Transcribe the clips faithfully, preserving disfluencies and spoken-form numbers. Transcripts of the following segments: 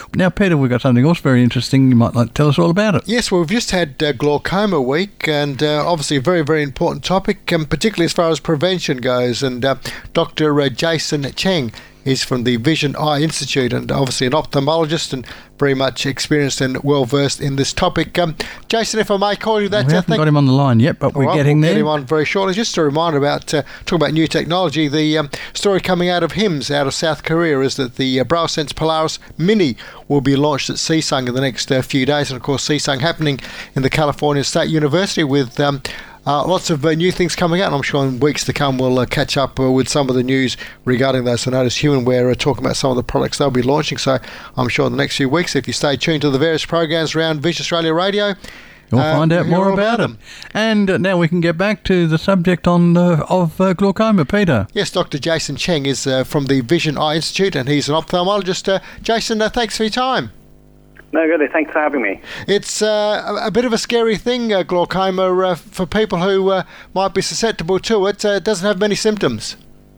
Now, Peter, we've got something else very interesting. You might like to tell us all about it. Yes, well, we've just had uh, Glaucoma Week, and uh, obviously a very, very important topic, um, particularly as far as prevention goes. And uh, Doctor Uh, Jason Cheng is from the Vision Eye Institute, and obviously an ophthalmologist and very much experienced and well versed in this topic. Um, Jason, if I may call you that, we I haven't think, got him on the line yet, but we're right, getting we'll there. Get him on very shortly. Just a reminder about uh, talking about new technology. The um, story coming out of H I M S out of South Korea is that the uh, BrailleSense Polaris Mini will be launched at CSUN in the next uh, few days, and of course CSUN happening in the California State University with um, Uh, lots of uh, new things coming out, and I'm sure in weeks to come we'll uh, catch up uh, with some of the news regarding those. So notice Humanware are talking about some of the products they'll be launching, so I'm sure in the next few weeks, if you stay tuned to the various programs around Vision Australia Radio, you'll uh, find out you'll more about, about it. And uh, now we can get back to the subject on uh, of uh, glaucoma, Peter. Yes, Doctor Jason Cheng is uh, from the Vision Eye Institute, and he's an ophthalmologist. Uh, Jason, uh, thanks for your time. No, good. Thanks for having me. It's uh, a, a bit of a scary thing, uh, glaucoma, uh, for people who uh, might be susceptible to it. Uh, it doesn't have many symptoms.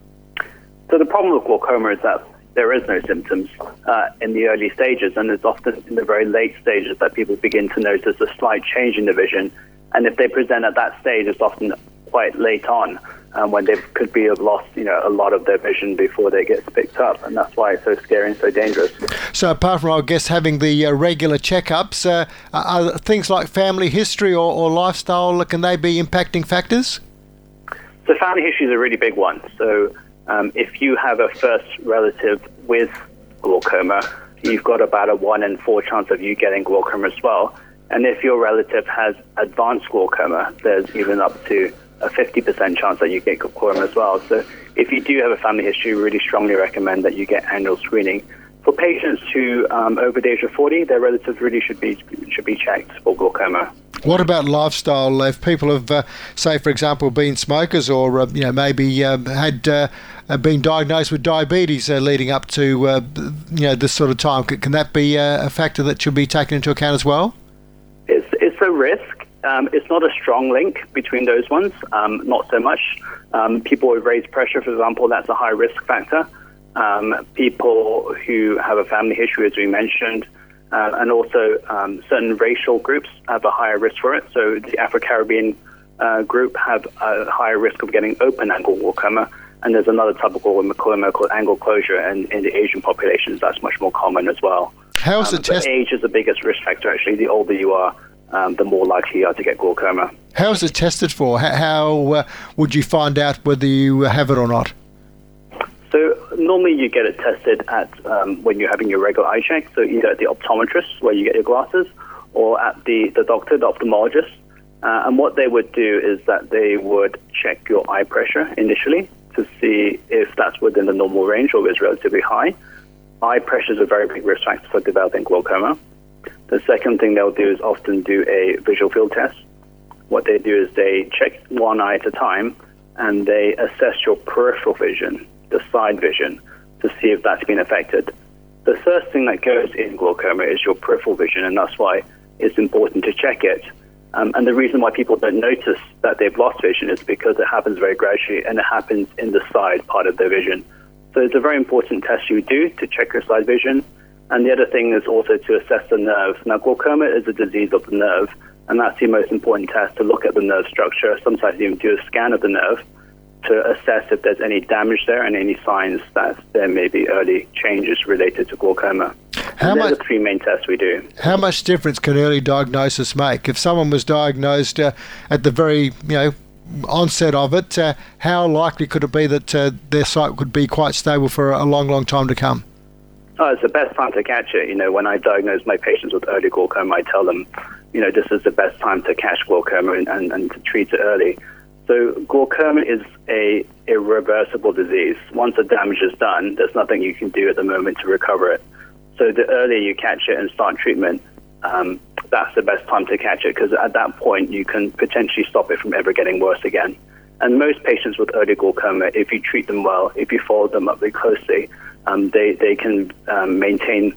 So the problem with glaucoma is that there is no symptoms uh, in the early stages, and it's often in the very late stages that people begin to notice a slight change in the vision. And if they present at that stage, it's often quite late on, um, when they could be have lost, you know, a lot of their vision before they get picked up, and that's why it's so scary and so dangerous. So apart from, I guess, having the uh, regular checkups, uh, are things like family history or, or lifestyle, can they be impacting factors? So family history is a really big one. So um, if you have a first relative with glaucoma, you've got about a one in four chance of you getting glaucoma as well. And if your relative has advanced glaucoma, there's even up to a fifty percent chance that you get glaucoma as well. So if you do have a family history, we really strongly recommend that you get annual screening. For patients who um, over the age of forty, their relatives really should be should be checked for glaucoma. What about lifestyle? If people have, uh, say, for example, been smokers, or uh, you know, maybe uh, had uh, been diagnosed with diabetes uh, leading up to uh, you know this sort of time, can, can that be uh, a factor that should be taken into account as well? It's it's a risk. Um, it's not a strong link between those ones, um, not so much. Um, people with raised pressure, for example, that's a high risk factor. Um, people who have a family history, as we mentioned, uh, and also um, certain racial groups have a higher risk for it. So the Afro-Caribbean uh, group have a higher risk of getting open-angle glaucoma, and there's another type of glaucoma called angle closure, and in the Asian populations, that's much more common as well. How's um, the test? Age is the biggest risk factor, actually. The older you are, Um, the more likely you are to get glaucoma. How is it tested for? How, how uh, would you find out whether you have it or not? So normally you get it tested at um, when you're having your regular eye check, so either at the optometrist where you get your glasses, or at the, the doctor, the ophthalmologist. Uh, and what they would do is that they would check your eye pressure initially to see if that's within the normal range or is relatively high. Eye pressure is a very big risk factor for developing glaucoma. The second thing they'll do is often do a visual field test. What they do is they check one eye at a time, and they assess your peripheral vision, the side vision, to see if that's been affected. The first thing that goes in glaucoma is your peripheral vision, and that's why it's important to check it. Um, and the reason why people don't notice that they've lost vision is because it happens very gradually, and it happens in the side part of their vision. So it's a very important test you do to check your side vision. And the other thing is also to assess the nerve. Now, glaucoma is a disease of the nerve, and that's the most important test, to look at the nerve structure. Sometimes you even do a scan of the nerve to assess if there's any damage there and any signs that there may be early changes related to glaucoma. How much, are the three main tests we do. How much difference can early diagnosis make? If someone was diagnosed uh, at the very, you know, onset of it, uh, how likely could it be that uh, their sight could be quite stable for a long, long time to come? Oh, it's the best time to catch it. You know, when I diagnose my patients with early glaucoma, I tell them, you know, this is the best time to catch glaucoma and, and, and to treat it early. So glaucoma is a irreversible disease. Once the damage is done, there's nothing you can do at the moment to recover it. So the earlier you catch it and start treatment, um, that's the best time to catch it, because at that point you can potentially stop it from ever getting worse again. And most patients with early glaucoma, if you treat them well, if you follow them up very closely, Um, they, they can um, maintain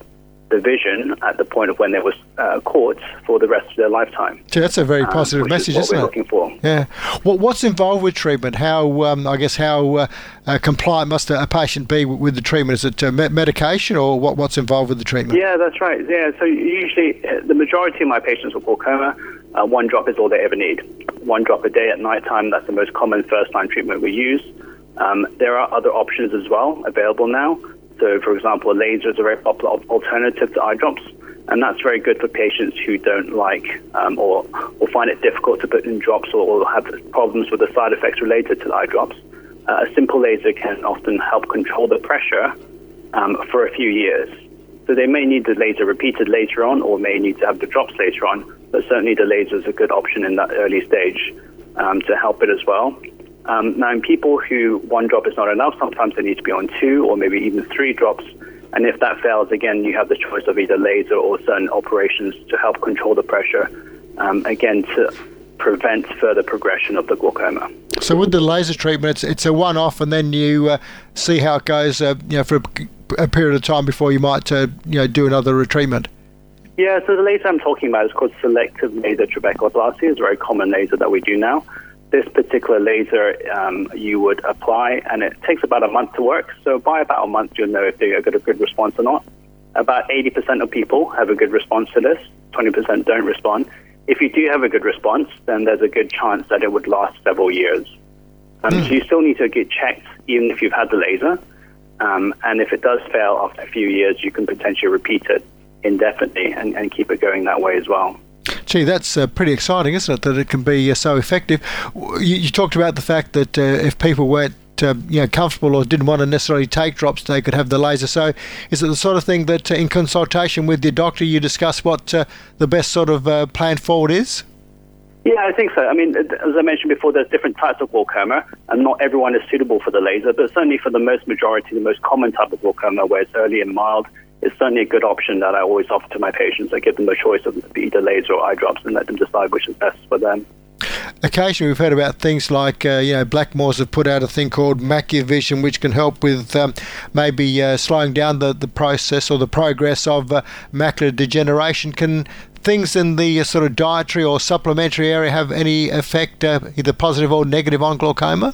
the vision at the point of when they were uh, caught for the rest of their lifetime. So that's a very positive um, message, is what isn't we're it? looking for. Yeah. Well, what's involved with treatment? How, um, I guess, how uh, uh, compliant must a, a patient be with, with the treatment? Is it uh, me- medication, or what, what's involved with the treatment? Yeah, that's right. Yeah, so usually uh, the majority of my patients with glaucoma, uh, one drop is all they ever need. One drop a day at night time. That's the most common first-line treatment we use. Um, there are other options as well available now. So, for example, a laser is a very popular alternative to eye drops, and that's very good for patients who don't like um, or, or find it difficult to put in drops or, or have problems with the side effects related to the eye drops. Uh, a simple laser can often help control the pressure um, for a few years. So they may need the laser repeated later on, or may need to have the drops later on, but certainly the laser is a good option in that early stage um, to help it as well. Um, now, in people who one drop is not enough, sometimes they need to be on two or maybe even three drops. And if that fails, again, you have the choice of either laser or certain operations to help control the pressure, um, again, to prevent further progression of the glaucoma. So with the laser treatment, it's, it's a one-off, and then you uh, see how it goes uh, you know, for a, a period of time before you might uh, you know, do another treatment. Yeah, so the laser I'm talking about is called selective laser trabeculoplasty. It's a very common laser that we do now. This particular laser um, you would apply, and it takes about a month to work. So by about a month, you'll know if they get a good response or not. About eighty percent of people have a good response to this. twenty percent don't respond. If you do have a good response, then there's a good chance that it would last several years. Um, mm. So you still need to get checked even if you've had the laser. Um, and if it does fail after a few years, you can potentially repeat it indefinitely and, and keep it going that way as well. Gee, that's uh, pretty exciting, isn't it, that it can be uh, so effective. You, you talked about the fact that uh, if people weren't uh, you know, comfortable or didn't want to necessarily take drops, they could have the laser. So is it the sort of thing that uh, in consultation with your doctor you discuss what uh, the best sort of uh, plan forward is? Yeah, I think so. I mean, as I mentioned before, there's different types of glaucoma, and not everyone is suitable for the laser, but certainly for the most majority, the most common type of glaucoma, where it's early and mild, is certainly a good option that I always offer to my patients. I give them a choice of either laser or eye drops and let them decide which is best for them. Occasionally we've heard about things like, uh, you know, Blackmores have put out a thing called MacuVision, which can help with um, maybe uh, slowing down the, the process or the progress of uh, macular degeneration. Can things in the uh, sort of dietary or supplementary area have any effect, uh, either positive or negative, on glaucoma?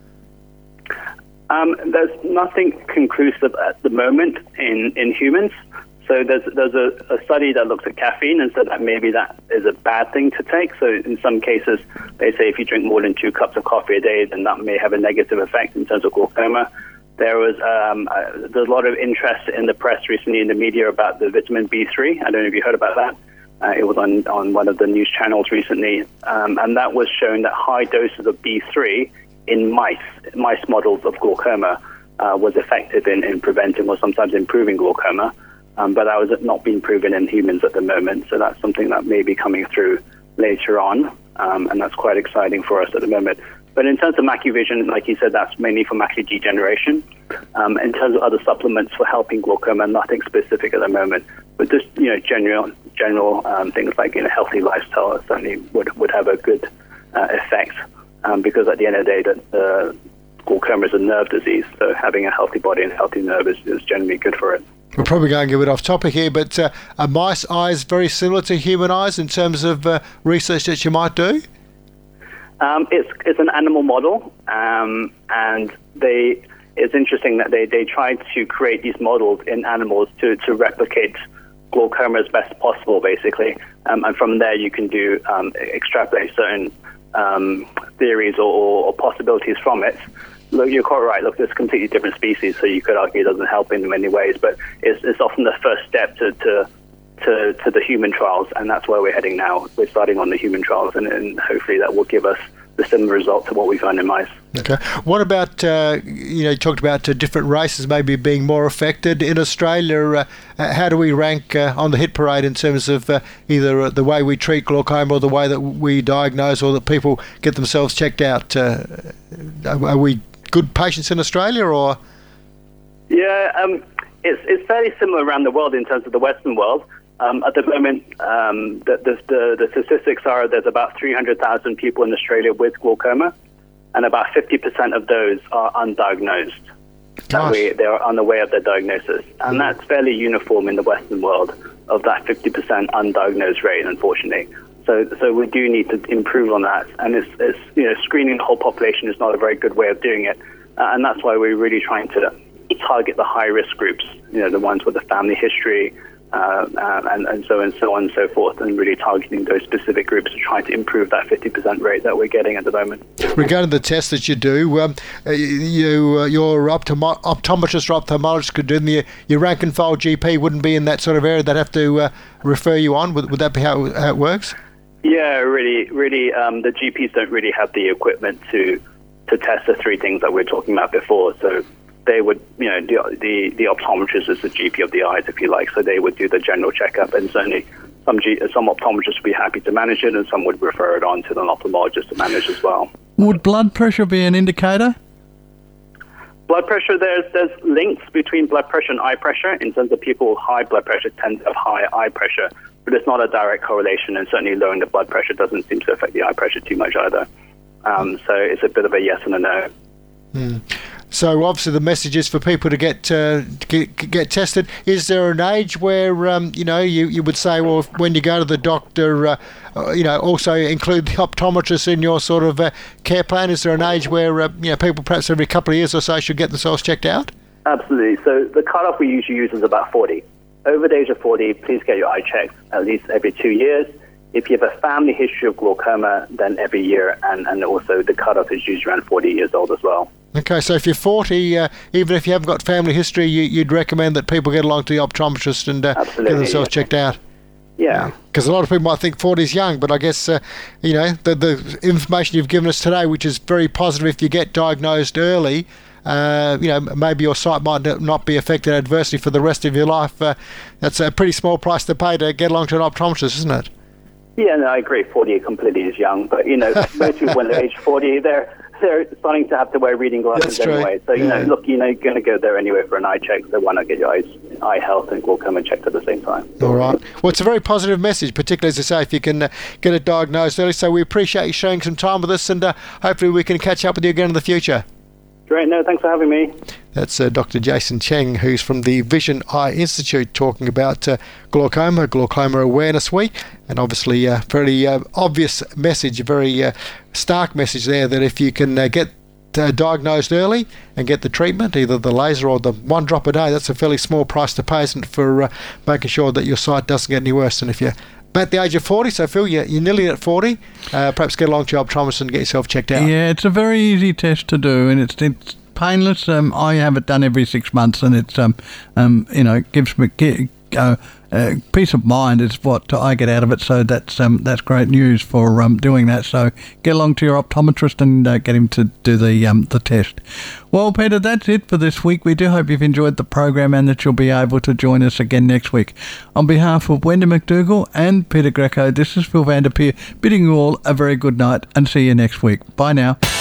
Um, there's nothing conclusive at the moment in, in humans. So there's there's a, a study that looks at caffeine and said that maybe that is a bad thing to take. So in some cases, they say if you drink more than two cups of coffee a day, then that may have a negative effect in terms of glaucoma. There was um, uh, there's a lot of interest in the press recently in the media about the vitamin B three. I don't know if you heard about that. Uh, it was on, on one of the news channels recently, um, and that was showing that high doses of B three in mice, mice models of glaucoma, uh, was effective in, in preventing or sometimes improving glaucoma. Um, but that was not being proven in humans at the moment. So that's something that may be coming through later on, um, and that's quite exciting for us at the moment. But in terms of MacuVision, like you said, that's mainly for macular degeneration. Um, in terms of other supplements for helping glaucoma, nothing specific at the moment. But just, you know, general general um, things like, you know, healthy lifestyle certainly would, would have a good uh, effect, um, because at the end of the day, that uh, glaucoma is a nerve disease. So having a healthy body and healthy nerve is, is generally good for it. We're probably going to get a bit off topic here, but uh, are mice eyes very similar to human eyes in terms of uh, research that you might do? Um, it's it's an animal model, um, and they it's interesting that they, they tried to create these models in animals to, to replicate glaucoma as best possible, basically. Um, and from there, you can do um, extrapolate certain um, theories or, or possibilities from it. Look, you're quite right. Look, there's completely different species, so you could argue it doesn't help in many ways, but it's, it's often the first step to, to to to the human trials, and that's where we're heading now. We're starting on the human trials, and, and hopefully that will give us the similar result to what we found in mice. Okay. What about, uh, you know, you talked about uh, different races maybe being more affected. In Australia, uh, how do we rank uh, on the hit parade in terms of uh, either the way we treat glaucoma or the way that we diagnose or that people get themselves checked out? Uh, are we good patients in Australia, or? Yeah, um, it's it's fairly similar around the world in terms of the Western world. Um, at the moment, um, the, the, the, the statistics are there's about three hundred thousand people in Australia with glaucoma, and about fifty percent of those are undiagnosed. that Gosh. we, they are unaware of their diagnosis. And that's fairly uniform in the Western world, of that fifty percent undiagnosed rate, unfortunately. So so we do need to improve on that. And it's, it's you know, screening the whole population is not a very good way of doing it. Uh, and that's why we're really trying to target the high-risk groups, you know, the ones with the family history, uh, and, and so and so on and so forth, and really targeting those specific groups to try to improve that fifty percent rate that we're getting at the moment. Regarding the tests that you do, um, you, uh, your optomo- optometrist or ophthalmologist could do them. Your, your rank and file G P wouldn't be in that sort of area. They'd have to uh, refer you on. Would, would that be how, how it works? Yeah, really, really, um, the G Ps don't really have the equipment to to test the three things that we were talking about before. So they would, you know, the, the, the optometrist is the G P of the eyes, if you like, so they would do the general checkup, and certainly some G, some optometrists would be happy to manage it, and some would refer it on to an ophthalmologist to manage as well. Would blood pressure be an indicator? Blood pressure, there's there's links between blood pressure and eye pressure, in terms of people with high blood pressure tend to have high eye pressure, but it's not a direct correlation, and certainly lowering the blood pressure doesn't seem to affect the eye pressure too much either. Um, so it's a bit of a yes and a no. Mm. So obviously the message is for people to get uh, get, get tested. Is there an age where um, you know you, you would say, well, if, when you go to the doctor, uh, uh, you know, also include the optometrist in your sort of uh, care plan? Is there an age where uh, you know people perhaps every couple of years or so should get themselves checked out? Absolutely. So the cutoff we usually use is about forty. Over the age of forty, please get your eye checked at least every two years. If you have a family history of glaucoma, then every year, and, and also the cutoff is usually around forty years old as well. Okay, so if you're forty, uh, even if you haven't got family history, you, you'd recommend that people get along to the optometrist and uh, get themselves yeah. checked out? Yeah. Because a lot of people might think forty is young, but I guess, uh, you know, the, the information you've given us today, which is very positive if you get diagnosed early, Uh, you know, maybe your sight might not be affected adversely for the rest of your life. Uh, that's a pretty small price to pay to get along to an optometrist, isn't it? Yeah, no, I agree. forty completely is young, but you know, most people when they're age forty, they're they're starting to have to wear reading glasses anyway. So you yeah. know, look, you know, you're going to go there anyway for an eye check. So why not get your eyes, eye health and glaucoma checked at the same time? All right. Well, it's a very positive message, particularly as I say, if you can uh, get it diagnosed early. So we appreciate you sharing some time with us, and uh, hopefully we can catch up with you again in the future. Great. No, thanks for having me. That's uh, Doctor Jason Cheng, who's from the Vision Eye Institute, talking about uh, glaucoma, Glaucoma Awareness Week, and obviously a very uh, obvious message, a very uh, stark message there, that if you can uh, get uh, diagnosed early and get the treatment, either the laser or the one drop a day, that's a fairly small price to pay, isn't it, for uh, making sure that your sight doesn't get any worse. And if you're at the age of forty, so Phil, you're, you're nearly at forty, uh, perhaps get along to your optometrist and get yourself checked out. Yeah, it's a very easy test to do, and it's it's painless. Um, I have it done every six months, and it's um um you know gives me uh, uh, peace of mind is what I get out of it. So that's um that's great news for um doing that. So get along to your optometrist and uh, get him to do the um the test. Well, Peter, that's it for this week. We do hope you've enjoyed the program and that you'll be able to join us again next week. On behalf of Wendy McDougall and Peter Greco, this is Phil Vanderpeer bidding you all a very good night and see you next week. Bye now.